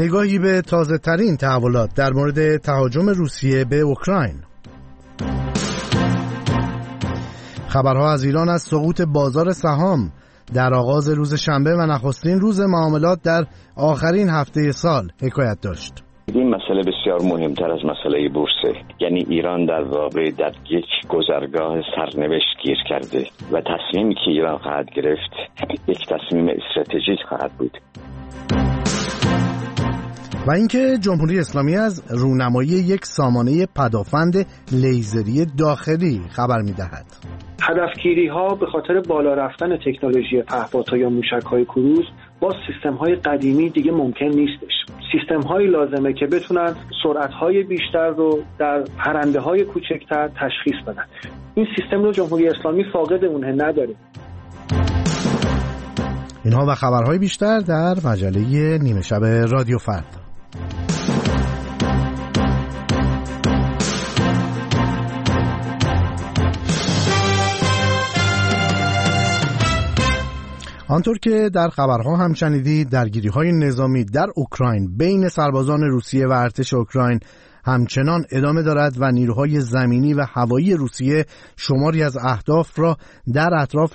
نگاهی به تازه ترین تحولات در مورد تهاجم روسیه به اوکراین. خبرها از ایران از سقوط بازار سهام در آغاز روز شنبه و نخستین روز معاملات در آخرین هفته سال حکایت داشت. این مسئله بسیار مهمتر از مسئله بورسه، یعنی ایران در واقع در یک گذرگاه سرنوشت گیر کرده و تصمیمی که ایران خواهد گرفت یک تصمیم استراتژیک خواهد بود. و اینکه جمهوری اسلامی از رونمایی یک سامانه پدافند لیزری داخلی خبر می‌دهد. هدفگیری‌ها به خاطر بالا رفتن تکنولوژی پهپادها یا موشک‌های کروز با سیستم‌های قدیمی دیگه ممکن نیستش. سیستم‌هایی لازمه که بتونن سرعت‌های بیشتر رو در پرنده‌های کوچکتر تشخیص بدن. این سیستم رو جمهوری اسلامی فاقد اونه نداره. اینها و خبرهای بیشتر در مجله نیمه شب رادیو فردا. آنطور که در خبرها هم شنیدید، درگیری‌های نظامی در اوکراین بین سربازان روسیه و ارتش اوکراین همچنان ادامه دارد و نیروهای زمینی و هوایی روسیه شماری از اهداف را در اطراف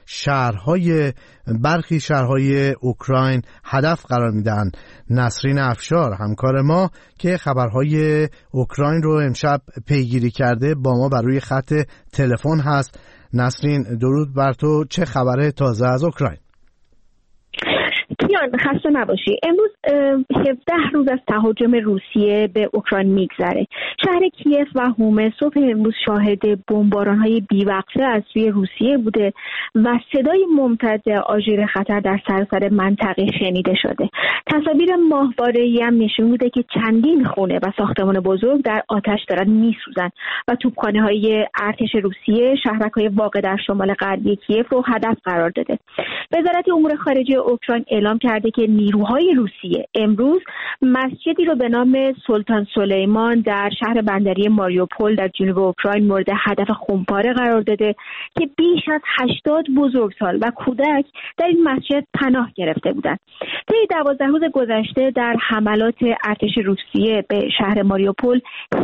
برخی شهرهای اوکراین هدف قرار می‌دهند. نسرین افشار همکار ما که خبرهای اوکراین رو امشب پیگیری کرده با ما بر روی خط تلفن هست. نسرین، درود بر تو. چه خبره تازه از اوکراین؟ کیان، خسته نباشی. امروز 17 روز از تهاجم روسیه به اوکراین میگذره. شهر کیف و هومه صبح امروز شاهد بمباران‌های بی‌وقفه از سوی روسیه بوده و صدای ممتد آژیر خطر در سراسر منطقه شنیده شده. تصاویر ماهواره‌ای هم نشون میده که چندین خونه و ساختمان بزرگ در آتش دارن میسوزن و توپخانه‌های ارتش روسیه شهرک‌های واقع در شمال غربی کیف رو هدف قرار داده. وزارت امور خارجه اوکراین اعلام کرده که نیروهای روسیه امروز مسجدی رو به نام سلطان سلیمان در شهر بندری ماریوپول در جنوب اوکراین مورد هدف خونپاره قرار داده که بیش از 80 بزرگسال و کودک در این مسجد پناه گرفته بودند. طی 12 روز گذشته در حملات ارتش روسیه به شهر ماریوپول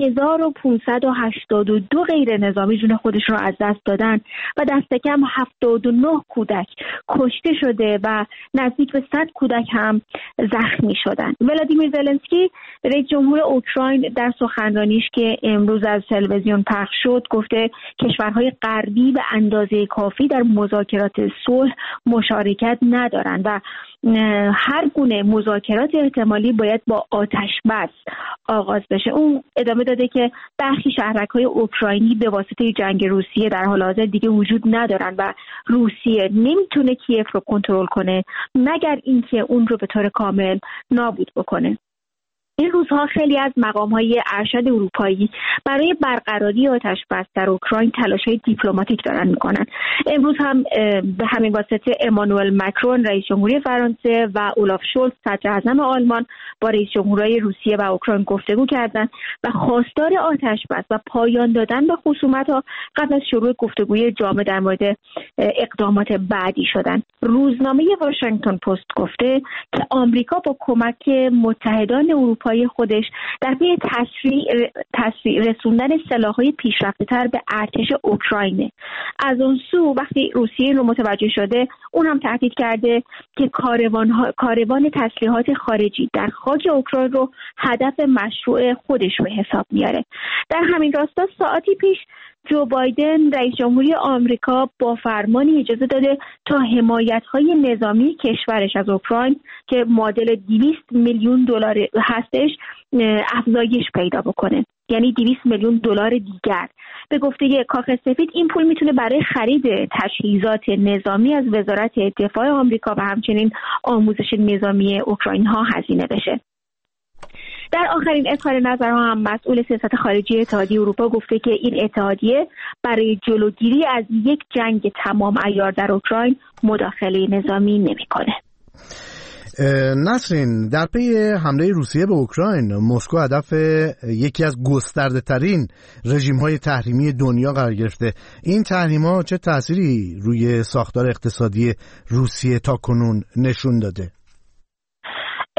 1582 غیر نظامی جون خودشون رو از دست دادن و دست کم 79 کودک کشته شده و نزدیک به 100 کودک هم زخمی شدند. ولادیمیر زلنسکی رئیس جمهور اوکراین در سخنرانیش که امروز از تلویزیون پخش شد گفته کشورهای غربی به اندازه کافی در مذاکرات صلح مشارکت ندارند و هر گونه مذاکرات احتمالی باید با آتش بس آغاز بشه. اون ادامه داده که برخی شهرک‌های اوکراینی به واسطه جنگ روسیه در حال حاضر دیگه وجود ندارن و روسیه نمیتونه کیف رو کنترل کنه مگر اینکه اون رو به طور کامل نابود بکنه. این روزها خیلی از مقام‌های ارشد اروپایی برای برقراری آتش‌بس در اوکراین تلاش‌های دیپلماتیک دارن می‌کنن. امروز هم به همین واسطه امانوئل مکرون رئیس جمهوری فرانسه و اولاف شولز صدر اعظم آلمان با رئیس جمهورهای روسیه و اوکراین گفتگو کردند و خواستار آتش‌بس و پایان دادن به خصومت‌ها قبل از شروع گفتگوی جامع در مورد اقدامات بعدی شدند. روزنامه واشنگتن پست گفته که آمریکا با کمک متحدان اروپایی خودش در پی تسریع رسوندن سلاح‌های پیشرفته‌تر به ارتش اوکراینه. از اون سو وقتی روسیه رو متوجه شده اون هم تهدید کرده که کاروان تسلیحات خارجی در خاک اوکراین رو هدف مشروع خودش به حساب میاره. در همین راستا ساعتی پیش جو بایدن رئیس جمهوری آمریکا با فرمانی اجازه داده تا حمایت‌های نظامی کشورش از اوکراین که معادل 200 میلیون دلار هستش افزایش پیدا بکنه، یعنی 200 میلیون دلار دیگر. به گفته کاخ سفید این پول میتونه برای خرید تجهیزات نظامی از وزارت دفاع آمریکا و همچنین آموزش نظامی اوکراین ها هزینه بشه. در آخرین اظهار نظرها هم مسئول سیاست خارجی اتحادیه اروپا گفته که این اتحادیه برای جلوگیری از یک جنگ تمام عیار در اوکراین مداخله نظامی نمی‌کنه. نسرین، در پی حمله روسیه به اوکراین مسکو هدف یکی از گسترده‌ترین رژیم‌های تحریمی دنیا قرار گرفته. این تحریم‌ها چه تأثیری روی ساختار اقتصادی روسیه تاکنون نشون داده؟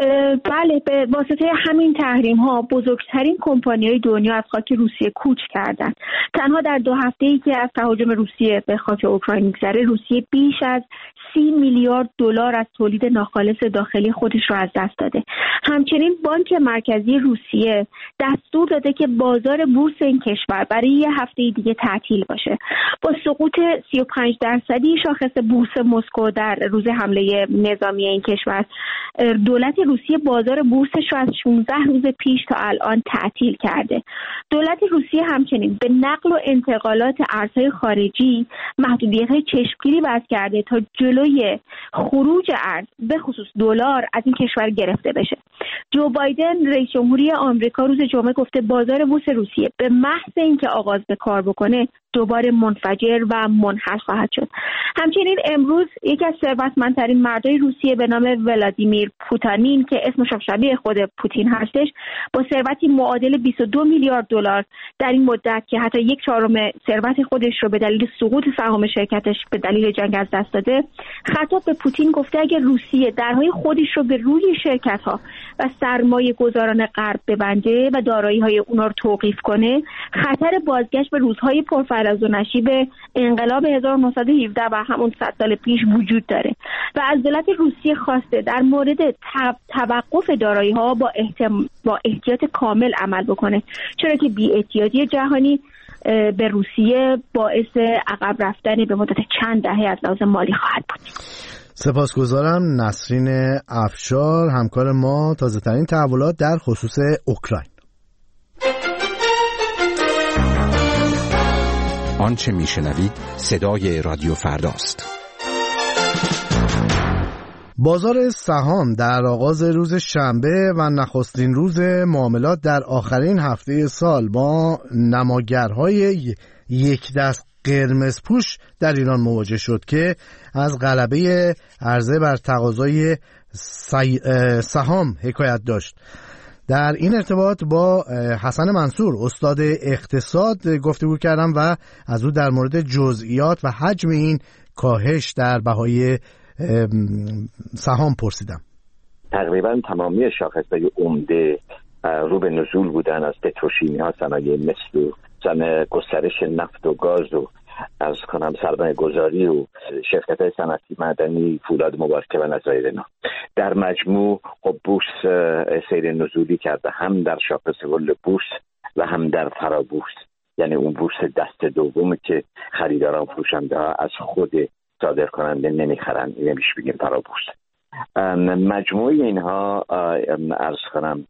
بله، به واسطه همین تحریم ها بزرگترین کمپانی‌های دنیا از خاک روسیه کوچ کردند. تنها در 2 هفته‌ای که از تهاجم روسیه به خاک اوکراین می‌گذره، روسیه بیش از 30 میلیارد دلار از تولید ناخالص داخلی خودش رو از دست داده. همچنین بانک مرکزی روسیه دستور داده که بازار بورس این کشور برای 1 هفته دیگه تعطیل باشه. با سقوط 35% شاخص بورس مسکو در روز حمله نظامی این کشور، دولت روسیه بازار بورسش رو از 16 روز پیش تا الان تعطیل کرده. دولت روسیه همچنین به نقل و انتقالات ارزهای خارجی محدودیت‌های چشمگیری وضع کرده تا جلوی خروج ارز به خصوص دلار از این کشور گرفته بشه. جو بایدن رئیس جمهوری آمریکا روز جمعه گفته بازار بورس روسیه به محض اینکه آغاز به کار بکنه دوباره منفجر و منحل خواهد شد. همچنین امروز یکی از ثروتمندترین مردای روسیه به نام ولادیمیر پوتین که اسمش شبیه خود پوتین هستش، با ثروتی معادل 22 میلیارد دلار در این مدت که حتی 1/4 ثروت خودش رو به دلیل سقوط سهام شرکتش به دلیل جنگ از دست داده، خطاب به پوتین گفته اگر روسیه درهای خودش رو به روی شرکت‌ها و سرمایه گذاران غرب ببنده و دارایی‌های اونا رو توقیف کنه، خطر بازگشت به روزهای پرفراز و نشیب انقلاب 1917 و همون 100 سال پیش وجود داره و از دولت روسیه خواسته در مورد توقف دارایی‌ها با احتیاط کامل عمل بکنه، چرا که بی‌احتیاطی جهانی به روسیه باعث عقب رفتن به مدت چند دهه از لحاظ مالی خواهد بود. سپاسگزارم نسرین افشار، همکار ما، تازه‌ترین تحولات در خصوص اوکراین. آنچه میشنوید صدای رادیو فرداست. بازار سهام در آغاز روز شنبه و نخستین روز معاملات در آخرین هفته سال با نماگرهای یک دست قرمز پوش در ایران مواجه شد که از غلبه عرضه بر تقاضای سهام حکایت داشت. در این ارتباط با حسن منصور استاد اقتصاد گفتگو کردم و از او در مورد جزئیات و حجم این کاهش در بهای سهام پرسیدم. تقریبا تمامی شاخص‌های عمده رو به نزول بودن، از پتروشیمی‌ها، صنایع مثل و گسترش نفت و گاز و از کنم سرمایه گذاری و شرکت‌های صنعتی معدنی، فولاد مبارکه و نظایر اینا. در مجموع خب بورس سیر نزولی کرده، هم در شاخص کل بورس و هم در فرابورس، یعنی اون بورس دست دومی که خریداران فروشنده ها از خود صادر کننده نمیخرن، نمیشه بگیم فرابورس. مجموع اینها عرض کنم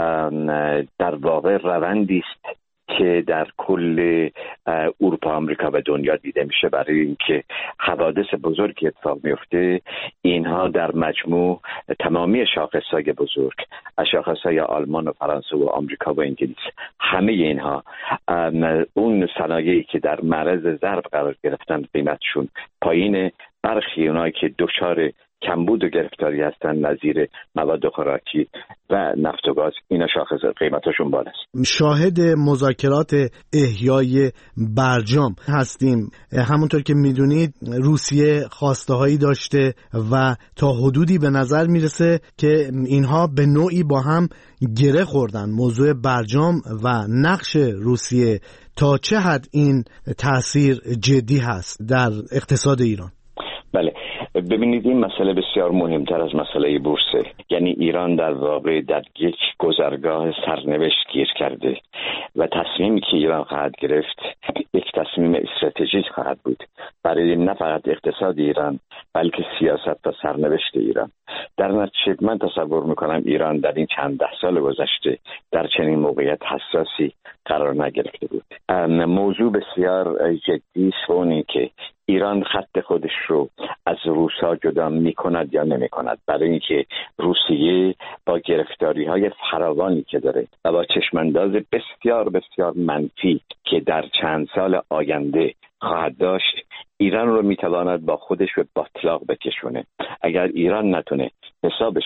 در واقع روندی است که در کل اروپا، آمریکا و دنیا دیده میشه، برای اینکه حوادث بزرگی اتفاق میفته. اینها در مجموع تمامی شاخص‌های بزرگ، از شاخص‌های آلمان و فرانسه و آمریکا و انگلیس، همه اینها اون صنایعی که در معرض ضرب قرار گرفتن قیمتشون پایینه. برخی اونایی که دچار کمبود و گرفتاری هستن نظیر مواد خوراکی و نفت و گاز، اینا شاخص قیمتاشون بالاست. شاهد مذاکرات احیای برجام هستیم. همونطور که میدونید روسیه خواسته هایی داشته و تا حدودی به نظر میرسه که اینها به نوعی با هم گره خوردن. موضوع برجام و نقش روسیه تا چه حد این تأثیر جدی هست در اقتصاد ایران؟ بله، ببینید این مسئله بسیار مهمتر از مسئله بورسه. یعنی ایران در واقع در یک گذرگاه سرنوشت گیر کرده و تصمیمی که ایران خواهد گرفت یک تصمیم استراتژیک خواهد بود برای نه فقط اقتصاد ایران بلکه سیاست و سرنوشت ایران. در نتیجه من تصور میکنم ایران در این چند ده سال گذشته در چنین موقعیت حساسی قرار نگرفته بود. موضوع بسیار جدی است اونی که ایران خط خودش رو از روسا جدا میکند یا نمیکند، برای اینکه روسیه با گرفتاری‌های فراوانی که داره و با چشمانداز بسیار بسیار منفی که در چند سال آینده خواهد داشت، ایران رو میتواند با خودش به باطلاق بکشونه. اگر ایران نتونه حسابش رو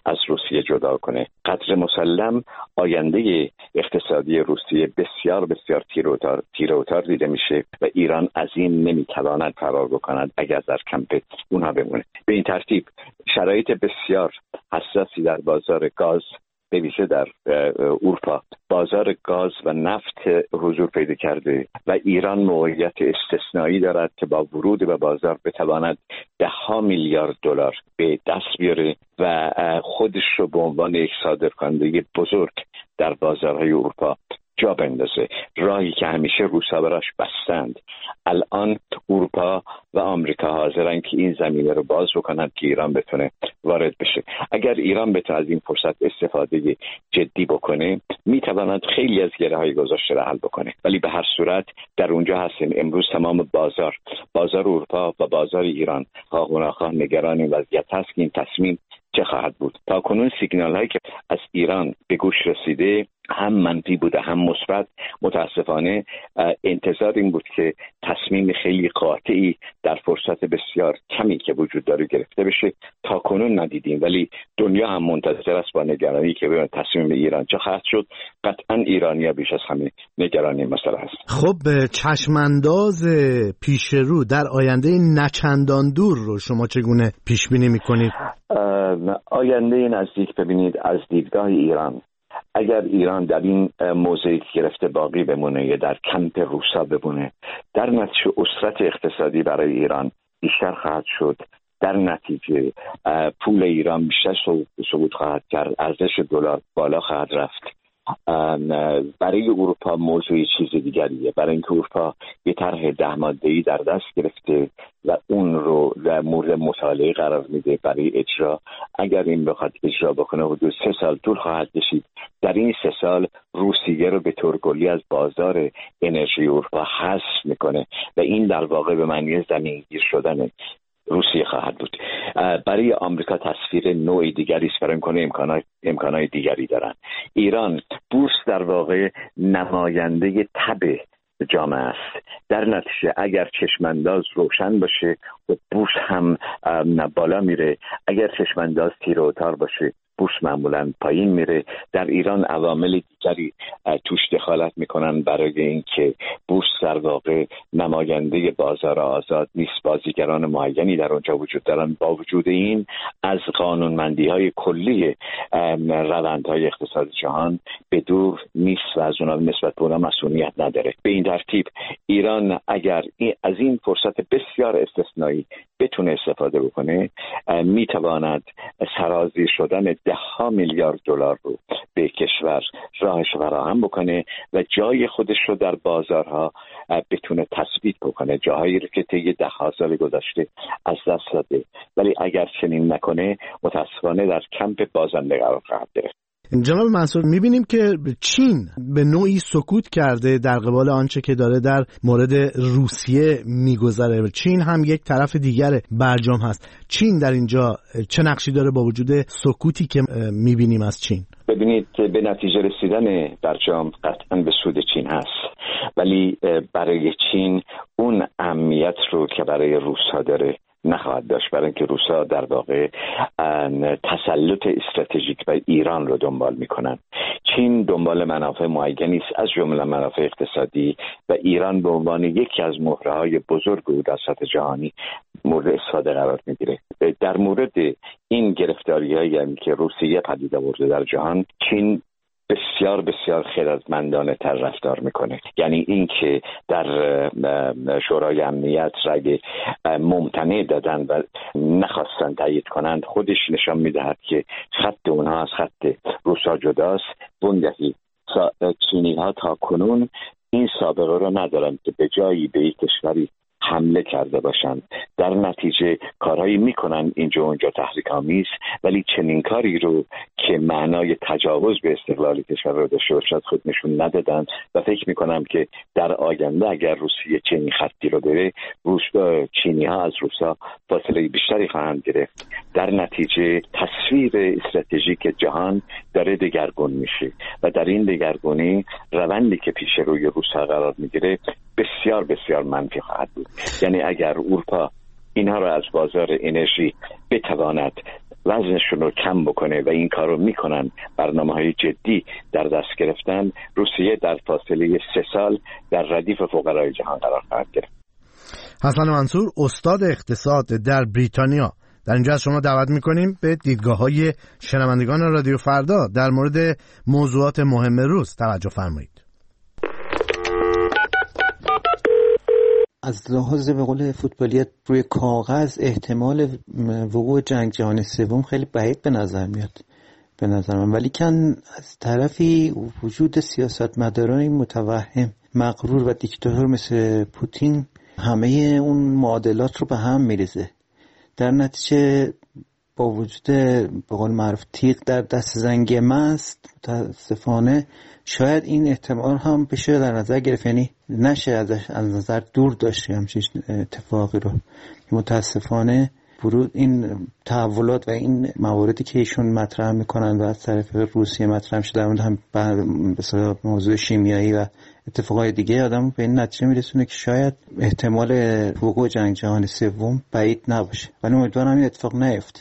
از روسیه جدا کنه. قدر مسلم آینده اقتصادی روسیه بسیار بسیار تیروتار دیده میشه و ایران از این نمیتواند فرار بکند اگر در کمپ اونها بمونه. به این ترتیب شرایط بسیار حساسی در بازار گاز به ویژه در اروپا، بازار گاز و نفت حضور پیدا کرده و ایران موقعیت استثنایی دارد که با ورود به بازار بتواند $10 میلیارد به دست بیاره و خودش رو به عنوان یک صادرکننده بزرگ در بازارهای اروپا جا بندازه. راهی که همیشه روسا براش بستند. الان اروپا و آمریکا حاضرن که این زمینه رو باز بکنند که ایران بتونه وارد بشه. اگر ایران بتونه از این فرصت استفاده جدی بکنه میتواند خیلی از گره‌های گذشته را حل بکنه. ولی به هر صورت در اونجا هستیم. امروز تمام بازار اروپا و بازار ایران خواه نگران این وضعیت هست که این تصمیم چه خواهد بود. تا کنون سیگنال هایی که از ایران به گوش رسیده هم منفی بوده هم مثبت. متاسفانه انتظار این بود که تصمیم خیلی قاطعی در فرصت بسیار کمی که وجود داره گرفته بشه. تا کنون ندیدیم، ولی دنیا هم منتظر است با نگرانی که ببینن تصمیم ایران چه خواهد شد. قطعا ایرانی‌ها بیش از همه نگرانی مسئله هست. خب چشمانداز پیش رو در آینده نچندان دور رو شما چگونه پیش بینی می‌کنید؟ آینده نزدیک ببینید از دیدگاه ایران، اگر ایران در این موضعی گرفته باقی بمونه یا در کمپ روسا بمونه، در نتیجه اسرت اقتصادی برای ایران بیشتر خواهد شد. در نتیجه پول ایران بیشتر صعود خواهد کرد، ارزش دلار بالا خواهد رفت. برای اروپا موضوع چیز دیگریه، برای اینکه اروپا یه طرح 10 ماده‌ای در دست گرفته و اون رو در مورد مطالعه قرار میده برای اجرا. اگر این بخواد اجرا بکنه حدود 3 سال طول خواهد کشید. در این 3 سال روسیه رو به طور کلی از بازار انرژی اروپا حذف میکنه و این در واقع به معنی زمینگیر شدن روسیه خواهد بود. برای آمریکا تصویر نوعی دیگری است، برای امکانات دیگری دارن. ایران بورس در واقع نماینده تبع جامعه است. در نتیجه اگر چشمانداز روشن باشه و بورس هم بالا میره، اگر چشمانداز تیروتار باشه بورس معمولا پایین میره. در ایران عوامل دیگری توش دخالت میکنن برای اینکه بورس در واقع نماینده بازار آزاد نیست، بازیگران معینی در اونجا وجود دارن. با وجود این از قانونمندی های کلی روندهای اقتصاد جهان به دور نیست و از اونها نسبت به اونها مسئولیت نداره. به این ترتیب ایران اگر از این فرصت بسیار استثنایی بتونه استفاده بکنه میتواند سرازیر شدن $10 میلیارد رو به کشور راهش فراهم بکنه و جای خودش رو در بازارها بتونه تثبیت بکنه، جاهایی رو که طی 10 سال گذشته از دست داده. ولی اگر چنین نکنه متاسفانه در کمپ بازنده قرار خواهد گرفت. جناب منصور، میبینیم که چین به نوعی سکوت کرده در قبال آنچه که داره در مورد روسیه میگذره. چین هم یک طرف دیگر برجام هست. چین در اینجا چه نقشی داره با وجود سکوتی که میبینیم از چین؟ ببینید به نتیجه رسیدن برجام قطعا به سود چین هست، ولی برای چین اون اهمیت رو که برای روس‌ها داره نخواهد داشت، برای اینکه روس‌ها در واقع تسلط استراتژیک بر ایران رو دنبال میکنن. چین دنبال منافع معینی است، از جمله منافع اقتصادی، و ایران به عنوان یکی از مهره‌های بزرگ او در سطح جهانی مورد استفاده قرار میگیره. در مورد این گرفتاری‌هایی که روسیه پدید آورده در جهان، چین بسیار بسیار خردمندانه تر رفتار میکنه. یعنی این که در شورای امنیت رأی ممتنع دادن و نخواستن تایید کنند خودش نشان میدهد که خط اونها از خط روسا جداست. بندهی چینی ها تا کنون این سابقه رو ندارند که به جایی به یک کشوری حمله کرده باشند. در نتیجه کارهایی میکنن اینجا اونجا تحریک‌آمیز، ولی چنین کاری رو که معنای تجاوز به استقلال کشور رو داشته باشد خود نشون ندادن و فکر میکنم که در آینده اگر روسیه چنین خطی رو بره، چینی ها از روسا فاصله بیشتری خواهند گرفت. در نتیجه تصویر استراتژیک جهان داره دگرگون میشه و در این دگرگونی روندی که پیش روی روسا قرار میگیره بسیار بسیار منفی خواهد بود. یعنی اگر اروپا اینها را از بازار انرژی بتواند وزنشون رو کم بکنه و این کار رو میکنن، برنامه‌های جدی در دست گرفتن، روسیه در فاصله 3 سال در ردیف فقرای جهان قرار خواهد گرفت. حسن منصور، استاد اقتصاد در بریتانیا، در اینجا از شما دعوت میکنیم به دیدگاه‌های شنوندگان رادیو فردا در مورد موضوعات مهم روز توجه فرمایید. از لحاظ به قول فوتبالیات روی کاغذ احتمال وقوع جنگ جهانی سوم خیلی بعید به نظر میاد به نظر من، ولی کن از طرفی وجود سیاستمداران متوهم مغرور و دیکتاتور مثل پوتین همه اون معادلات رو به هم میریزه. در نتیجه با وجود به قول معروف تیغ در دست زنگ مست متاسفانه شاید این احتمال هم بشه در نظر گرفت، یعنی نشه ازش از نظر دور داشت همچین اتفاقی رو. متاسفانه ورود این تحولات و این مواردی که ایشون مطرح میکنن و از طرف روسیه مطرح شده، در مورد هم به موضوع شیمیایی و اتفاقای دیگه آدم به این نتیجه میرسونه که شاید احتمال وقوع جنگ جهانی سوم بعید نباشه، ولی امیدوارم این اتفاق نیفته.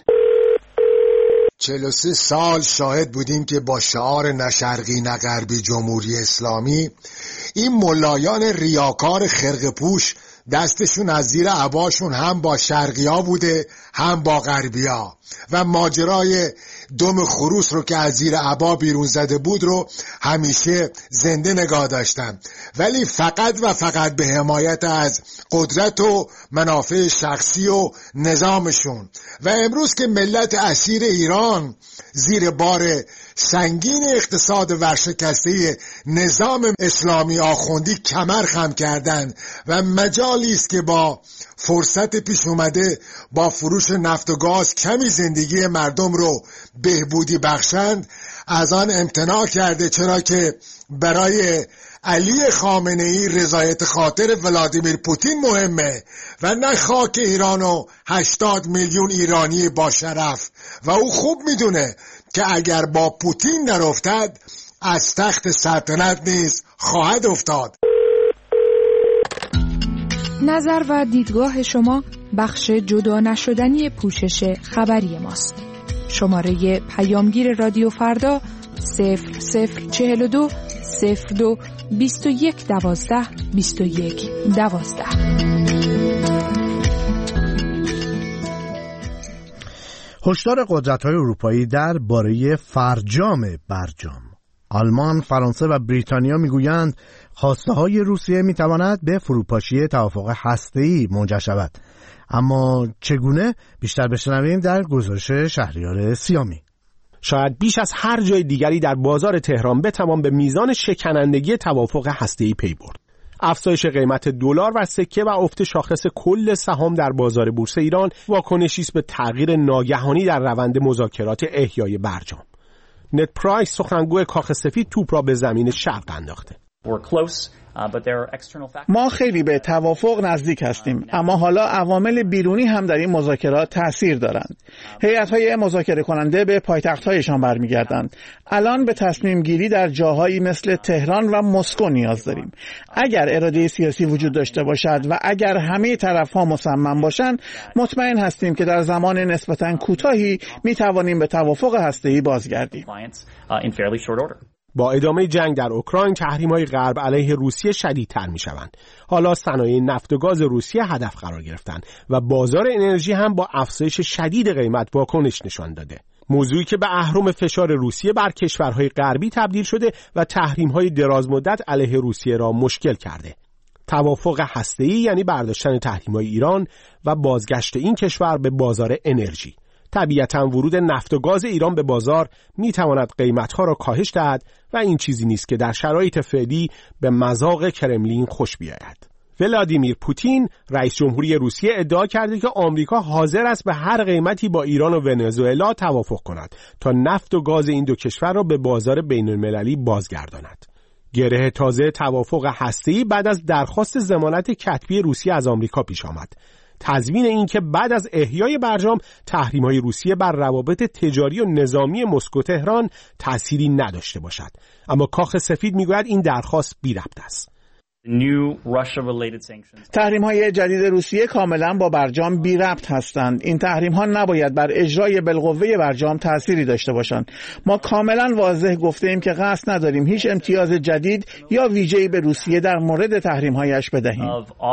43 سال شاهد بودیم که با شعار نه شرقی نه غربی جمهوری اسلامی این ملایان ریاکار خرقه پوش دستشون از زیر عباشون هم با شرقیا بوده هم با غربیا و ماجرای دم خروس رو که از زیر عبا بیرون زده بود رو همیشه زنده نگاه داشتن، ولی فقط و فقط به حمایت از قدرت و منافع شخصی و نظامشون. و امروز که ملت اسیر ایران زیر بار سنگین اقتصاد ورشکسته نظام اسلامی آخوندی کمر خم کردن و مجالی است که با فرصت پیش اومده با فروش نفت و گاز کمی زندگی مردم رو بهبودی بخشند، از آن امتناع کرده، چرا که برای علی خامنه‌ای رضایت خاطر ولادیمیر پوتین مهمه و نه خاک ایران و 80 میلیون ایرانی با شرف. و او خوب میدونه که اگر با پوتین نرافتد از تخت سلطنت نیز خواهد افتاد. نظر و دیدگاه شما بخش جدا نشدنی پوشش خبری ماست. شماره پیامگیر رادیو فردا 0042 02 21 12 21 12. هشدار قدرت‌های اروپایی درباره فرجام برجام. آلمان، فرانسه و بریتانیا میگویند خواسته‌های روسیه میتواند به فروپاشی توافق هسته‌ای منجر شود. اما چگونه؟ بیشتر بشنویم در گزارش شهریار سیامی. شاید بیش از هر جای دیگری در بازار تهران بتوان به میزان شکنندگی توافق هسته‌ای پی برد. افزایش قیمت دلار و سکه و افت شاخص کل سهام در بازار بورس ایران واکنشی است به تغییر ناگهانی در روند مذاکرات احیای برجام. نت پرایس، سخنگوی کاخ سفید، توپ را به زمین شرق انداخته. ما خیلی به توافق نزدیک هستیم، اما حالا عوامل بیرونی هم در این مذاکرات تأثیر دارند. هیئت‌های مذاکره کننده به پایتخت‌هایشان برمیگردند. الان به تصمیم گیری در جاهایی مثل تهران و مسکو نیاز داریم. اگر اراده سیاسی وجود داشته باشد و اگر همه طرف‌ها مصمم باشند، مطمئن هستیم که در زمان نسبتاً کوتاهی می‌توانیم به توافق هسته‌ای بازگردیم. با ادامه جنگ در اوکراین، تحریم‌های غرب علیه روسیه شدیدتر می‌شوند. حالا صنایع نفت و گاز روسیه هدف قرار گرفتند و بازار انرژی هم با افزایش شدید قیمت واکنش نشان داده. موضوعی که به اهرم فشار روسیه بر کشورهای غربی تبدیل شده و تحریم‌های درازمدت علیه روسیه را مشکل کرده. توافق هسته‌ای یعنی برداشتن تحریم‌های ایران و بازگشت این کشور به بازار انرژی. طبیعتاً ورود نفت و گاز ایران به بازار میتواند قیمتها را کاهش دهد و این چیزی نیست که در شرایط فعلی به مذاق کرملین خوش بیاید. ولادیمیر پوتین، رئیس جمهوری روسیه، ادعا کرده که آمریکا حاضر است به هر قیمتی با ایران و ونزوئلا توافق کند تا نفت و گاز این دو کشور را به بازار بین‌المللی بازگرداند. گره تازه توافق هسته‌ای بعد از درخواست ضمانت کتبی روسیه از آمریکا پیش آمد. تضمین این که بعد از احیای برجام تحریم‌های روسیه بر روابط تجاری و نظامی مسکو تهران تأثیری نداشته باشد. اما کاخ سفید میگوید این درخواست بی ربط است. تحریم‌های جدید روسیه کاملا با برجام بی ربط هستند. این تحریم‌ها نباید بر اجرای بالقوه برجام تأثیری داشته باشند. ما کاملا واضح گفته‌ایم که قصد نداریم هیچ امتیاز جدید یا ویژه‌ای به روسیه در مورد تحریم‌هایش بدهیم.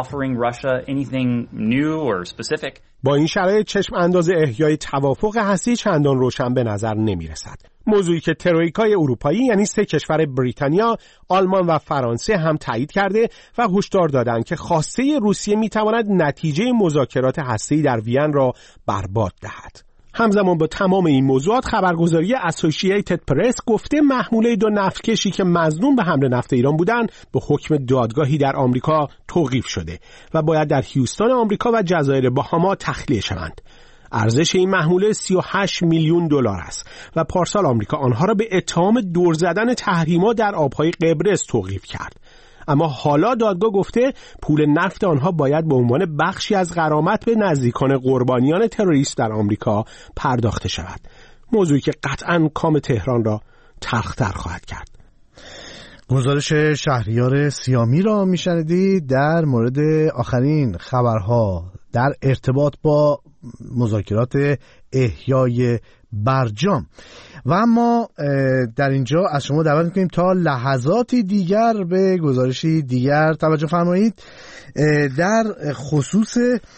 با این شرایط چشم انداز احیای توافق هستی چندان روشن به نظر نمی‌رسد. موضوعی که ترویکای اروپایی یعنی 3 کشور بریتانیا، آلمان و فرانسه هم تایید کرده و هشدار دادند که خواسته روسیه می‌تواند نتیجه مذاکرات هسته‌ای در وین را برباد دهد. همزمان با تمام این موضوعات خبرگزاری اسوسییتد پرس گفته محموله 2 نفتکشی که مظنون به حمل نفت ایران بودند به حکم دادگاهی در آمریکا توقیف شده و باید در هیوستون آمریکا و جزایر باهاما تخلیه شوند. ارزش این محموله 38 میلیون دلار است و پارسال آمریکا آنها را به اتهام دور زدن تحریمات در آبهای قبرس توقیف کرد. اما حالا دادگاه گفته پول نفت آنها باید به عنوان بخشی از غرامت به نزدیکان قربانیان تروریست در آمریکا پرداخته شود. موضوعی که قطعاً کام تهران را تلخ‌تر خواهد کرد. گزارش شهریار سیامی را میشنیدید در مورد آخرین خبرها در ارتباط با مذاکرات احیای برجام. و اما در اینجا از شما دعوت می‌کنیم تا لحظاتی دیگر به گزارشی دیگر توجه فرمایید در خصوص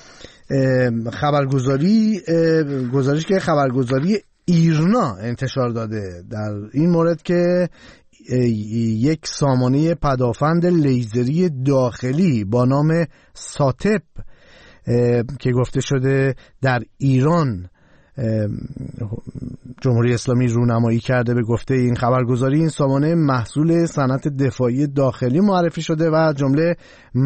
گزارشی که خبرگزاری ایرنا انتشار داده در این مورد که یک سامانه پدافند لیزری داخلی با نام ساتپ که گفته شده در ایران جمهوری اسلامی رونمایی کرده به گفته این خبرگزاری، این سامانه محصول صنعت دفاعی داخلی معرفی شده و جمله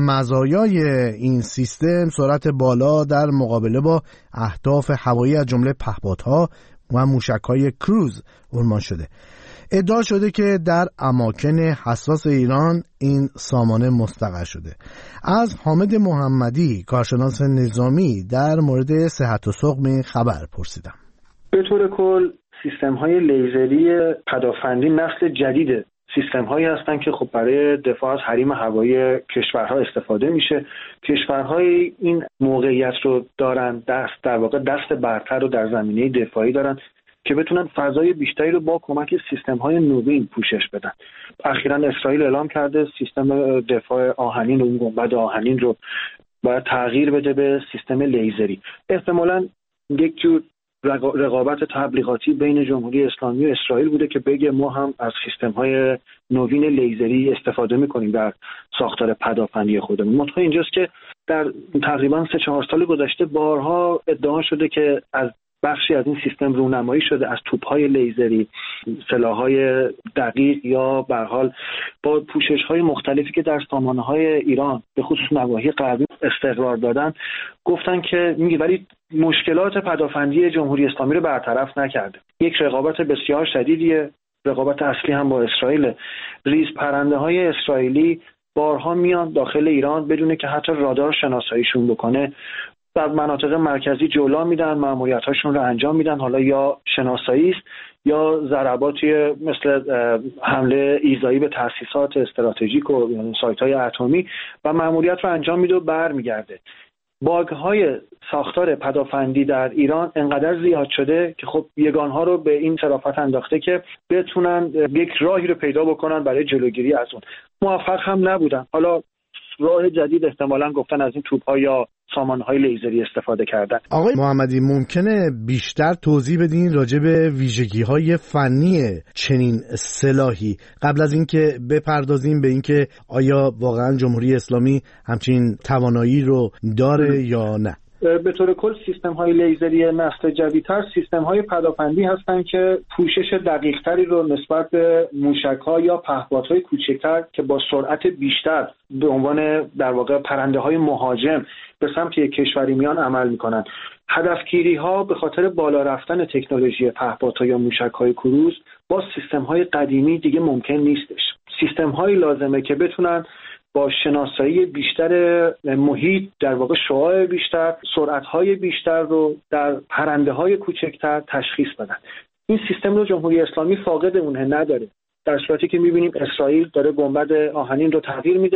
مزایای این سیستم سرعت بالا در مقابله با اهداف هوایی از جمله پهپادها و موشک‌های کروز عنوان شده. ادعا شده که در اماکن حساس ایران این سامانه مستقر شده. از حامد محمدی کارشناس نظامی در مورد صحت و سقم این خبر پرسیدم. به طور کل سیستم‌های لیزری پدافندی نسل جدید سیستم‌هایی هستند که خب برای دفاع از حریم هوایی کشورها استفاده میشه. کشورهای این موقعیت رو دارن، در واقع دست برتر رو در زمینه دفاعی دارن که بتونن فضای بیشتری رو با کمک سیستم‌های نوین پوشش بدن. اخیراً اسرائیل اعلام کرده سیستم دفاع آهنین و این گنبد آهنین رو باید تغییر بده به سیستم لیزری. احتمالاً یک جور رقابت تبلیغاتی بین جمهوری اسلامی و اسرائیل بوده که بگه ما هم از سیستم‌های نوین لیزری استفاده می‌کنیم در ساختار پدافندی خودمون. منتها اینجاست که در تقریباً 3-4 سال گذشته بارها ادعا شده که از بخشی از این سیستم رونمایی شده از توپ‌های لیزری، سلاح‌های دقیق یا به هر حال با پوشش‌های مختلفی که در سامانه‌های ایران به خصوص نواحی غربی استقرار دادن، گفتن که ولی مشکلات پدافندی جمهوری اسلامی رو برطرف نکرده. یک رقابت بسیار شدیدیه، رقابت اصلی هم با اسرائیل. ریز پرنده‌های اسرائیلی بارها میان داخل ایران بدون که حتی رادار شناساییشون بکنه، در مناطق مرکزی جولا میدن، ماموریت‌هاشون رو انجام میدن، حالا یا شناسایی است یا ضرباتی مثل حمله ایذایی به تأسیسات استراتژیک و سایت‌های اتمی و ماموریت رو انجام میده و برمیگرده. باگ‌های ساختار پدافندی در ایران انقدر زیاد شده که خب یگان‌ها رو به این شرافت انداخته که بتونن یک راهی رو پیدا بکنن برای جلوگیری از اون. موفق هم نبودن. حالا راه جدید احتمالاً گفتن از این توپ‌ها یا سامانه‌های لیزری استفاده کردن. آقای محمدی ممکنه بیشتر توضیح بدین راجع به ویژگی‌های فنی چنین سلاحی قبل از اینکه بپردازیم به اینکه آیا واقعاً جمهوری اسلامی همچین توانایی رو داره یا نه؟ به طور کل سیستم‌های لیزری نسل جدیدتر سیستم‌های پدافندی هستند که پوشش دقیق‌تری رو نسبت به موشک‌ها یا پهپادهای کوچکتر که با سرعت بیشتر به عنوان در واقع پرنده‌های مهاجم به سمت یک کشوری میان عمل می‌کنند. هدفگیری‌ها به خاطر بالا رفتن تکنولوژی پهپادها یا موشک‌های کروز با سیستم‌های قدیمی دیگه ممکن نیستش. سیستم‌هایی لازمه که بتونن با شناسایی بیشتر محیط در واقع شعاع بیشتر، سرعت‌های بیشتر رو در پرنده‌های کوچکتر تشخیص بدن. این سیستم رو جمهوری اسلامی فاقد اونه، نداره. در صورتی که می‌بینیم اسرائیل داره گنبد آهنین رو تغییر میده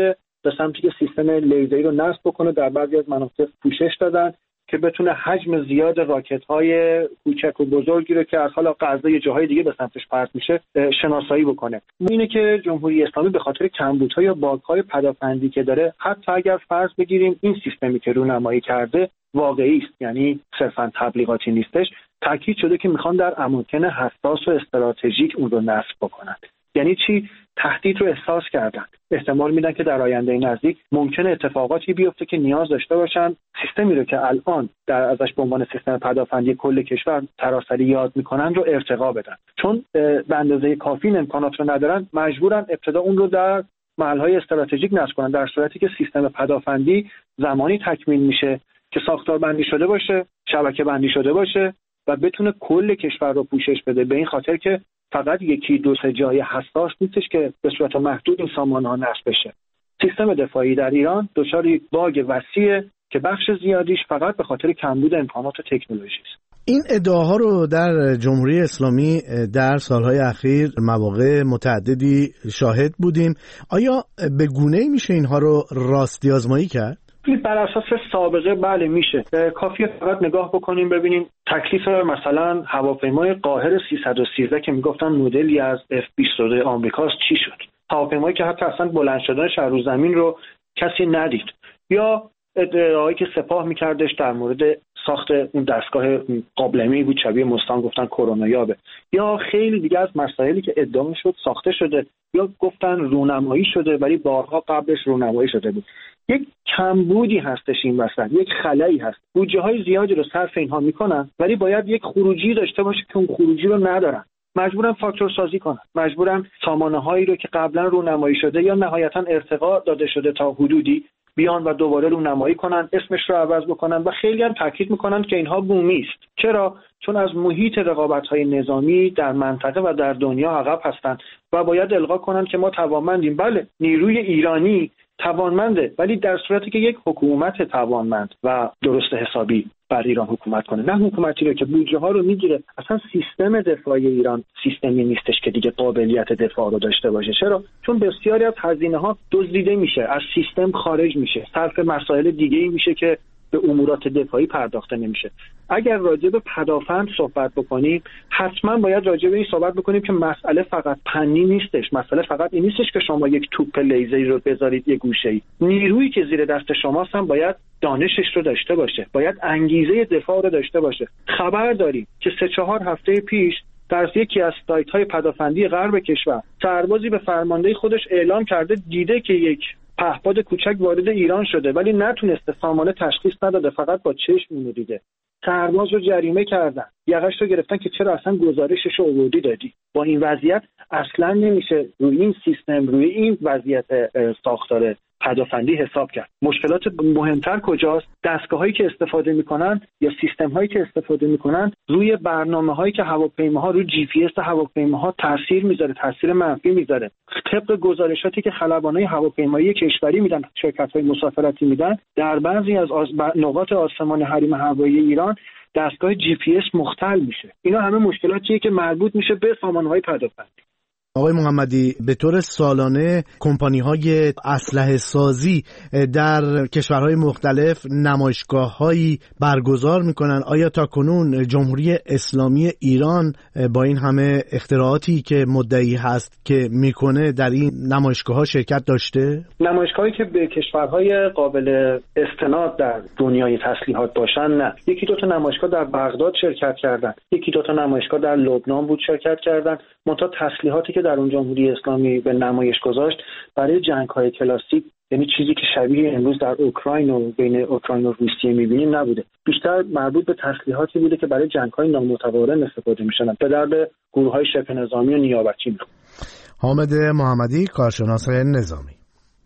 به سمتی که سیستم لیزری رو نصب بکنه. در بعضی از مناطق پوشش دادن که بتونه حجم زیاد راکت‌های کوچک و بزرگی رو که از حالا غزه یا جاهای دیگه به سمتش پرت میشه شناسایی بکنه. اینه که جمهوری اسلامی به خاطر کمبودها یا باگ‌های پدافندی که داره، حتی اگر فرض بگیریم این سیستمی که رونمایی کرده واقعی است، یعنی صرفاً تبلیغاتی نیستش، تاکید شده که میخوان در اماکن حساس و استراتژیک اون رو نصب بکنن. یعنی چی؟ تهدید رو احساس کردن، احتمال میدن که در آینده نزدیک ممکنه اتفاقاتی بیفته که نیاز داشته باشن سیستمی رو که الان در ازش به عنوان سیستم پدافندی کل کشور سراسری یاد میکنن رو ارتقا بدن. چون به اندازه کافی امکانات رو ندارن، مجبورن ابتدا اون رو در محل‌های استراتژیک نصب کنن، در صورتی که سیستم پدافندی زمانی تکمیل میشه که ساختار بندی شده باشه، شبکه بندی شده باشه و بتونه کل کشور رو پوشش بده. به این خاطر که فقط یکی دو سه جای حساس نیستش که به صورت محدود این سامانه‌ها نصب بشه. سیستم دفاعی در ایران دچار یک باگ وسیعه که بخش زیادیش فقط به خاطر کمبود امکانات تکنولوژی است. این ادعاها رو در جمهوری اسلامی در سالهای اخیر مواقع متعددی شاهد بودیم. آیا به گونه‌ای میشه اینها رو راستی آزمایی کرد؟ بر اساس سابقه بله میشه. کافیه فقط نگاه بکنیم ببینیم تکلیف مثلا هواپیمای قاهر 313 که میگفتن مدلی از F-22 آمریکاست چی شد؟ هواپیمایی که حتی اصلا بلند شدنش از رو زمین رو کسی ندید. یا ادعایی که سپاه میکردش در مورد ساخت اون دستگاه قابلمه‌ای بود شبیه مستان، گفتن کرونا یابه. یا خیلی دیگه از مسائلی که ادعا شد ساخته شده یا گفتن رونمایی شده ولی بارها قبلش رونمایی شده بود. یک کمبودی هستش این وسط، یک خلایی هست. بودجه‌های زیادی رو صرف اینها میکنن ولی باید یک خروجی داشته باشه که اون خروجی رو ندارن. مجبورن فاکتور سازی کنن، مجبورن سامانه‌هایی رو که قبلا رونمایی شده یا نهایتاً ارتقا داده شده تا حدودی بیان و دوباره رونمایی کنن، اسمش رو عوض بکنن و خیلی هم تاکید میکنن که اینها بومی است. چرا؟ چون از محیط رقابت‌های نظامی در منطقه و در دنیا عقب هستند و باید القا کنن که ما توانمندیم. بله، نیروی ایرانی توانمنده، ولی در صورتی که یک حکومت توانمند و درست حسابی بر ایران حکومت کنه، نه حکومتی رو که بودجه ها رو میگیره. اصلا سیستم دفاعی ایران سیستمی نیستش که دیگه قابلیت دفاع رو داشته باشه. چرا؟ چون بسیاری از هزینه ها دزدیده میشه، از سیستم خارج میشه، صرف مسائل دیگه‌ای میشه که به امورات دفاعی پرداخته نمیشه. اگر راجع به پدافند صحبت بکنیم، حتما باید راجع به این صحبت بکنیم که مسئله فقط فنی نیستش. مسئله فقط این نیستش که شما یک توپ لیزری رو بذارید یک گوشه‌ای. نیرویی که زیر دست شماست هم باید دانشش رو داشته باشه، باید انگیزه دفاع رو داشته باشه. خبر داریم که 3-4 هفته پیش در یکی از سایت‌های پدافندی غرب کشور سربازی به فرمانده خودش اعلام کرده دیده که یک پهپاد کوچک وارد ایران شده ولی نتونسته، سامانه تشخیص نداده، فقط با چشم اینو دیده. سرباز رو جریمه کردن، یقش رو گرفتن که چرا اصلا گزارشش رو آوردی دادی. با این وضعیت اصلا نمیشه روی این سیستم، روی این وضعیت ساختار پدافندی حساب کرد. مشکلات مهمتر کجاست؟ دستگاه‌هایی که استفاده می‌کنن یا سیستم‌هایی که استفاده می‌کنن روی برنامه‌هایی که هواپیماها روی جی پی اس هواپیماها تاثیر میذاره، تاثیر منفی میذاره. طبق گزارشاتی که خلبانای هواپیمایی کشوری میدن، شرکت‌های مسافرتی میدن، در بعضی از نقاط آسمان حریم هوایی ایران دستگاه جی پی اس مختل میشه. اینا همه مشکلاتیه که مربوط میشه به سامانه‌های پدافندی. آقای محمدی، به طور سالانه کمپانی‌های اسلحه سازی در کشورهای مختلف نمایشگاه‌هایی برگزار می‌کنن. آیا تاکنون جمهوری اسلامی ایران با این همه اختراعاتی که مدعی هست که میکنه در این نمایشگاه‌ها شرکت داشته؟ نمایشگاهی که به کشورهای قابل استناد در دنیای تسلیحات باشن نه. یکی دو تا نمایشگاه در بغداد شرکت کردن، یکی دو تا نمایشگاه در لبنان بود شرکت کردن. منتها تسلیحاتی که در اون جمهوری اسلامی به نمایش گذاشت برای جنگ‌های کلاسیک، یعنی چیزی که شبیه امروز در اوکراین و بین اوکراین و روسیه می‌بینیم نبوده. بیشتر مربوط به تسلیحاتی بوده که برای جنگ‌های نامتقارن استفاده می‌شدن، به درد گروه‌های شبه نظامی و نیابتی می‌خورد. حامد محمدی، کارشناس نظامی.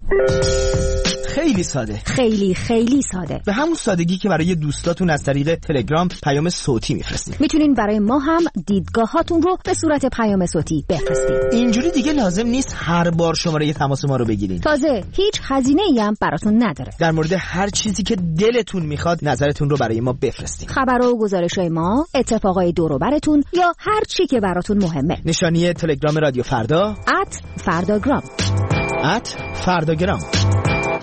خیلی ساده، خیلی ساده، به همون سادگی که برای دوستاتون از طریق تلگرام پیام صوتی میفرستید. میتونین برای ما هم دیدگاهاتون رو به صورت پیام صوتی بفرستید. اینجوری دیگه لازم نیست هر بار شماره تماس ما رو بگیرین. تازه هیچ هزینه‌ای هم براتون نداره. در مورد هر چیزی که دلتون میخواد نظرتون رو برای ما بفرستید. خبرها و گزارش‌های ما، اتفاقای دور و براتون یا هر چی که براتون مهمه. نشانی تلگرام رادیو فردا @فرداگرام. @فرداگرام.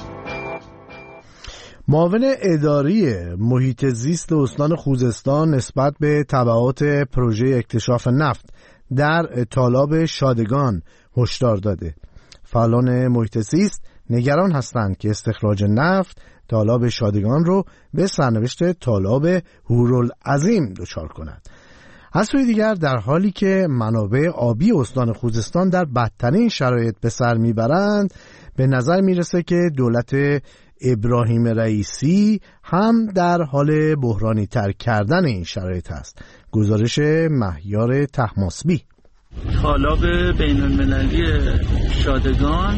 معاون اداری محیط زیست استان خوزستان نسبت به تبعات پروژه اکتشاف نفت در تالاب شادگان هشدار داده. فعالان محیط زیست نگران هستند که استخراج نفت تالاب شادگان رو به سرنوشت تالاب هورالعظیم دچار کند. از سوی دیگر در حالی که منابع آبی استان خوزستان در بدترین شرایط به سر میبرند، به نظر میرسه که دولت ابراهیم رئیسی هم در حال بحرانی تر کردن این شرایط است. گزارش مهیار طهماسبی. تالاب بین المللی شادگان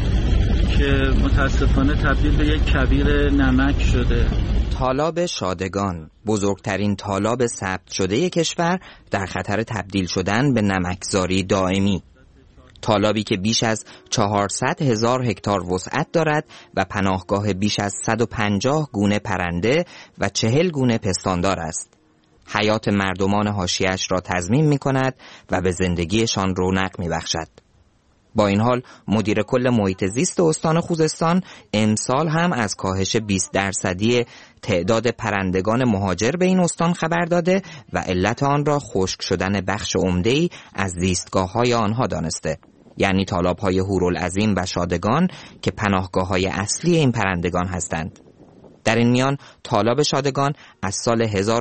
که متاسفانه تبدیل به یک کویر نمک شده. تالاب شادگان، بزرگترین تالاب ثبت شده کشور، در خطر تبدیل شدن به نمکزاری دائمی. تالابی که بیش از 400,000 هکتار وسعت دارد و پناهگاه بیش از 150 گونه پرنده و 40 گونه پستاندار است. حیات مردمان حاشیه‌اش را تضمین می کند و به زندگیشان رونق می بخشد. با این حال مدیر کل محیط زیست استان خوزستان امسال هم از کاهش 20% تعداد پرندگان مهاجر به این استان خبر داده و علت آن را خشک شدن بخش عمده‌ای از زیستگاه‌های آنها دانسته، یعنی تالاب‌های هورالعظیم و شادگان که پناهگاه‌های اصلی این پرندگان هستند. در این میان تالاب شادگان از سال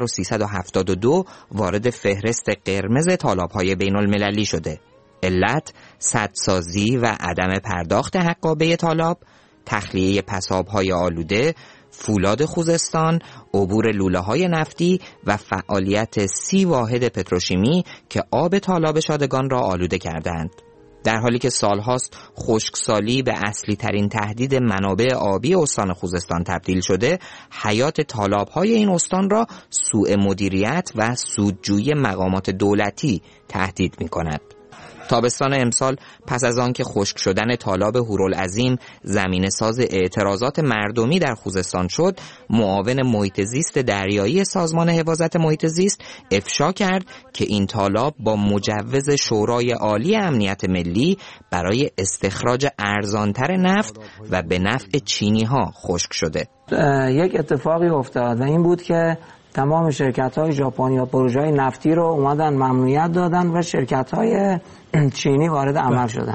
1372 وارد فهرست قرمز تالاب‌های بین‌المللی شده. علت سدسازی و عدم پرداخت حقابه تالاب، تخلیه پساب‌های آلوده، فولاد خوزستان، عبور لوله‌های نفتی و فعالیت 30 واحد پتروشیمی که آب تالاب شادگان را آلوده کردند. در حالی که سالهاست خشکسالی به اصلی ترین تهدید منابع آبی استان خوزستان تبدیل شده، حیات تالاب‌های این استان را سوء مدیریت و سودجویی مقامات دولتی تهدید می‌کند. تابستان امسال پس از آن که خشک شدن تالاب هورالعظیم زمینه ساز اعتراضات مردمی در خوزستان شد، معاون محیط زیست دریایی سازمان حفاظت محیط زیست افشا کرد که این تالاب با مجوز شورای عالی امنیت ملی برای استخراج ارزانتر نفت و به نفع چینی‌ها خشک شده. یک اتفاقی افتاد و این بود که تمام شرکت‌های ژاپنی و پروژه‌های نفتی رو اومدن ممنوعیت دادن و شرکت‌های چینی وارد عمل شدن.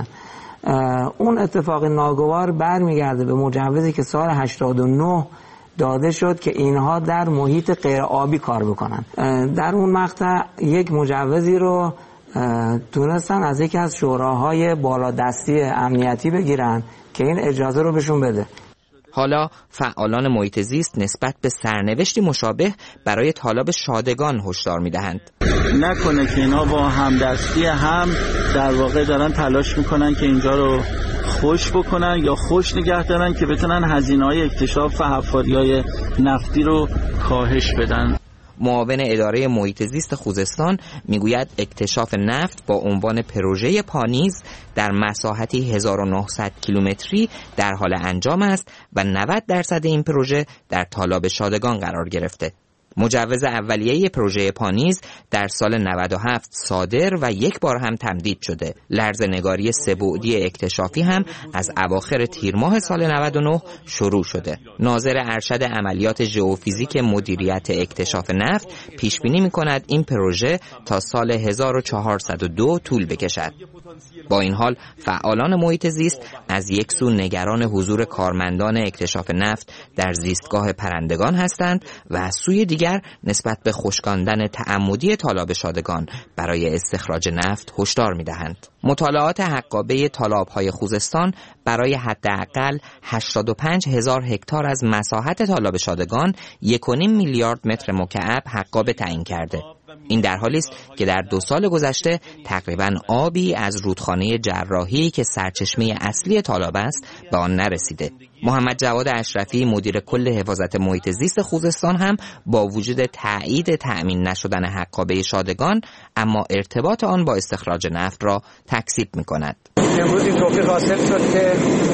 اون اتفاق ناگوار برمیگرده به مجوزی که سال 89 داده شد که اینها در محیط غیر آبی کار بکنن. در اون مقطع یک مجوزی رو تونستن از یکی از شوراهای بالادستی امنیتی بگیرن که این اجازه رو بهشون بده. حالا فعالان محیط زیست نسبت به سرنوشتی مشابه برای تالاب شادگان هشدار می‌دهند. نکنه که اینا با همدستی هم در واقع دارن تلاش میکنن که اینجا رو خوش بکنن یا خوش نگه دارن که بتونن هزینه‌های اکتشاف و حفاری‌های نفتی رو کاهش بدن. معاون اداره محیط زیست خوزستان میگوید اکتشاف نفت با عنوان پروژه پانیز در مساحتی 1900 کیلومتری در حال انجام است و 90% این پروژه در تالاب شادگان قرار گرفته. مجوز اولیه پروژه پانیز در سال 97 صادر و یک بار هم تمدید شده. لرزه‌نگاری سه‌بعدی اکتشافی هم از اواخر تیر ماه سال 99 شروع شده. ناظر ارشد عملیات ژئوفیزیک مدیریت اکتشاف نفت پیش بینی می‌کند این پروژه تا سال 1402 طول بکشد. با این حال فعالان محیط زیست از یک سو نگران حضور کارمندان اکتشاف نفت در زیستگاه پرندگان هستند و از سوی دیگر نسبت به خشکاندن تعمدی تالاب شادگان برای استخراج نفت هشدار می‌دهند. مطالعات حقابه تالاب‌های خوزستان برای حداقل 85,000 هکتار از مساحت تالاب شادگان 1.5 میلیارد متر مکعب حقابه تعیین کرده. این در حالی است که در 2 سال گذشته تقریباً آبی از رودخانه جراحی که سرچشمه اصلی تالاب است به آن نرسیده. محمد جواد اشرفی مدیر کل حفاظت محیط زیست خوزستان هم با وجود تایید تأمین نشدن حقابه شادگان اما ارتباط آن با استخراج نفت را تکذیب می‌کند. امروز این توفیق حاصل شد که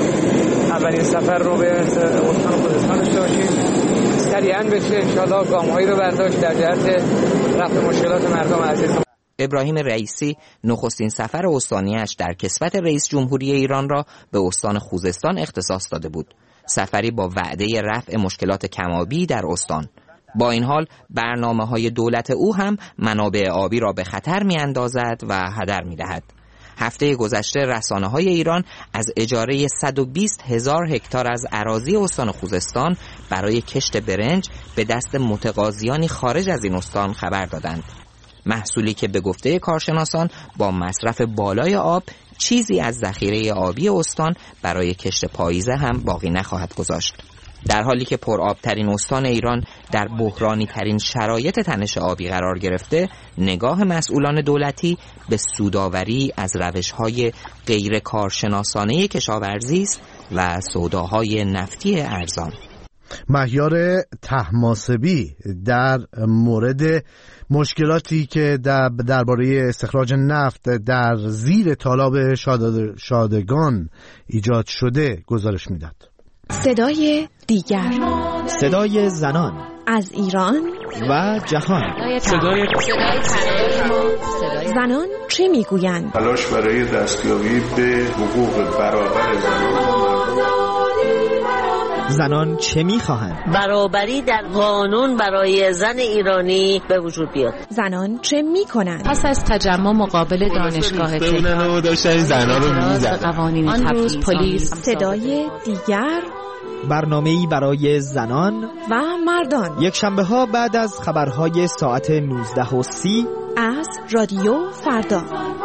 اولین سفر رو به استان خوزستان داشته باشیم. سریعاً بشه انشاءالله گام‌هایی رو برداشت در جهت رفع مشکلات مردم عزیز. ابراهیم رئیسی نخستین سفر استانیش در کسوت رئیس جمهوری ایران را به استان خوزستان اختصاص داده بود. سفری با وعده رفع مشکلات کم‌آبی در استان. با این حال برنامه‌های دولت او هم منابع آبی را به خطر می‌اندازد و هدر می‌دهد. هفته گذشته رسانه‌های ایران از اجاره 120,000 هکتار از اراضی استان خوزستان برای کشت برنج به دست متقاضیانی خارج از این استان خبر دادند. محصولی که به گفته کارشناسان با مصرف بالای آب چیزی از ذخیره آبی استان برای کشت پاییزه هم باقی نخواهد گذاشت. در حالی که پرآبترین استان ایران در بحرانی ترین شرایط تنش آبی قرار گرفته، نگاه مسئولان دولتی به سودآوری از روش‌های غیر کارشناسانه کشاورزی است و سوداهای نفتی ارزان. مهیار طهماسبی در مورد مشکلاتی که درباره استخراج نفت در زیر تالاب شادگان ایجاد شده گزارش میداد. صدای دیگر، صدای زنان از ایران و جهان، صدای زنان چه میگویند؟ تلاش برای دستیابی به حقوق برابر زنان چه میخواهند؟ برابری در قانون برای زن ایرانی به وجود بیاد. زنان چه میکنند؟ پس از تجمع مقابل دانشگاه تهران داشتن زنان رو میزدن. آن روز پلیس. صدای دیگر، برنامه‌ای برای زنان و مردان، یک شنبه ها بعد از خبرهای ساعت 19:30 از رادیو فردا.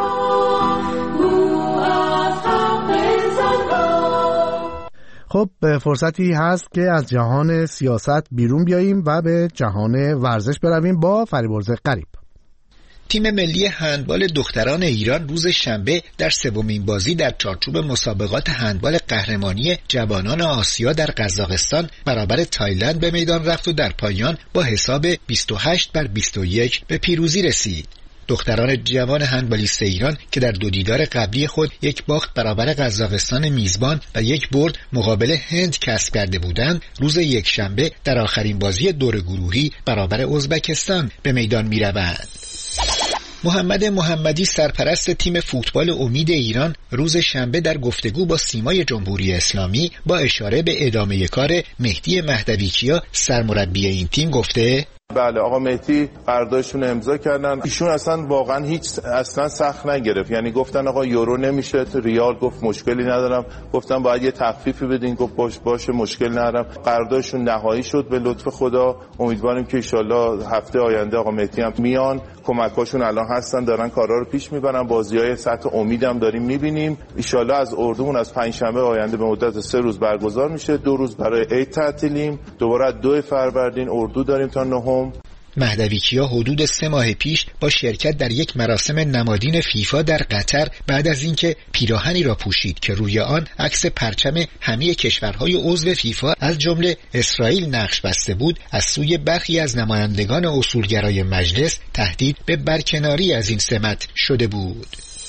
خب فرصتی هست که از جهان سیاست بیرون بیاییم و به جهان ورزش برویم با فریبرز غریب. تیم ملی هندبال دختران ایران روز شنبه در سومین بازی در چارچوب مسابقات هندبال قهرمانی جوانان آسیا در قزاقستان برابر تایلند به میدان رفت و در پایان با حساب 28-21 به پیروزی رسید. دختران جوان هندبالیست ایران که در دو دیدار قبلی خود یک باخت برابر قزاقستان میزبان و یک برد مقابل هند کسب کرده بودند، روز یکشنبه در آخرین بازی دور گروهی برابر ازبکستان به میدان می‌روند. محمد محمدی سرپرست تیم فوتبال امید ایران روز شنبه در گفتگو با سیمای جمهوری اسلامی با اشاره به ادامه کار مهدی مهدویکیا سرمربی این تیم گفته: بله آقا مهدی قراردادشون امضا کردن. ایشون اصلا واقعا هیچ سخت نگرفت، یعنی گفتن آقا یورو نمیشه، ریال گفت مشکلی ندارم، گفتن باید یه تخفیفی بدین، گفت باشه مشکل ندارم. قراردادشون نهایی شد به لطف خدا. امیدواریم که ان شاءالله هفته آینده آقا مهدی هم میان، کمکاشون الان هستن دارن کارا رو پیش میبرن. بازیای سطح امیدم داریم میبینیم. ان شاءالله از اردومون از پنجشنبه آینده به مدت 3 روز برگزار میشه. 2 روز برای عید تعطیلیم، دوباره 2 فروردین اردو داریم تا 9. مهدویکیا حدود 3 ماه پیش با شرکت در یک مراسم نمادین فیفا در قطر بعد از اینکه پیراهنی را پوشید که روی آن عکس پرچم همه کشورهای عضو فیفا از جمله اسرائیل نقش بسته بود، از سوی برخی از نمایندگان اصولگرای مجلس تهدید به برکناری از این سمت شده بود.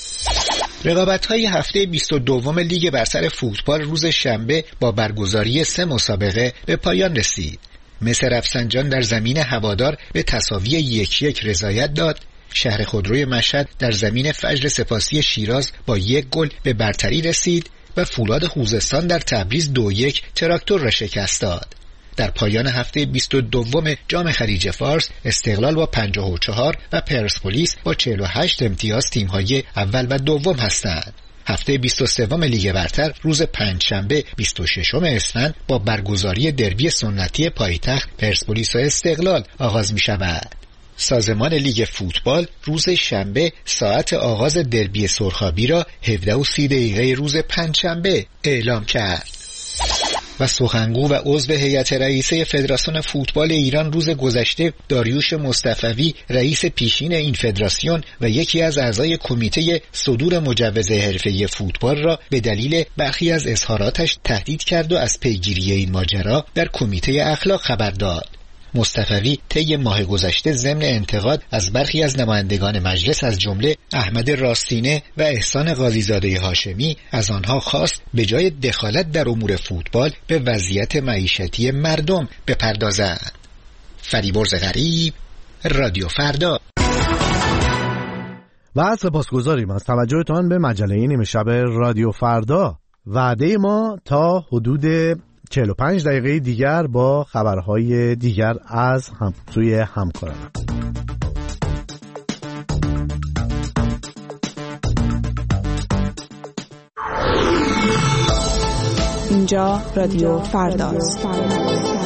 رقابت‌های هفته 22 لیگ برتر فوتبال روز شنبه با برگزاری 3 مسابقه به پایان رسید. مس رفسنجان در زمین هوادار به تساوی 1-1 رضایت داد. شهر خودروی مشهد در زمین فجر سپاسی شیراز با 1 گل به برتری رسید و فولاد خوزستان در تبریز 2-1 تراکتور را شکست داد. در پایان هفته 22 جام خلیج فارس استقلال با 54 و پرسپولیس با 48 امتیاز تیم‌های اول و دوم هستند. هفته 23 لیگ برتر روز پنجشنبه 26 اسفند با برگزاری دربی سنتی پایتخت پرسپولیس و استقلال آغاز می شود. سازمان لیگ فوتبال روز شنبه ساعت آغاز دربی سرخابی را 17:30 روز پنجشنبه اعلام کرد. و سخنگو و عضو هیئت رئیسه فدراسیون فوتبال ایران روز گذشته داریوش مصطفوی رئیس پیشین این فدراسیون و یکی از اعضای کمیته صدور مجوز حرفه‌ای فوتبال را به دلیل برخی از اظهاراتش تهدید کرد و از پیگیری این ماجرا در کمیته اخلاق خبر داد. مصطفوی طی ماه گذشته ضمن انتقاد از برخی از نمایندگان مجلس از جمله احمد راستینه و احسان قاضیزاده هاشمی از آنها خواست به جای دخالت در امور فوتبال به وضعیت معیشتی مردم بپردازند. فریبرز غریب، رادیو فردا. و سپاسگزاریم از توجهتان به مجله نیمه شب رادیو فردا. وعده ما تا حدود 45 دقیقه دیگر با خبرهای دیگر از سوی همکاران. اینجا رادیو فرداست.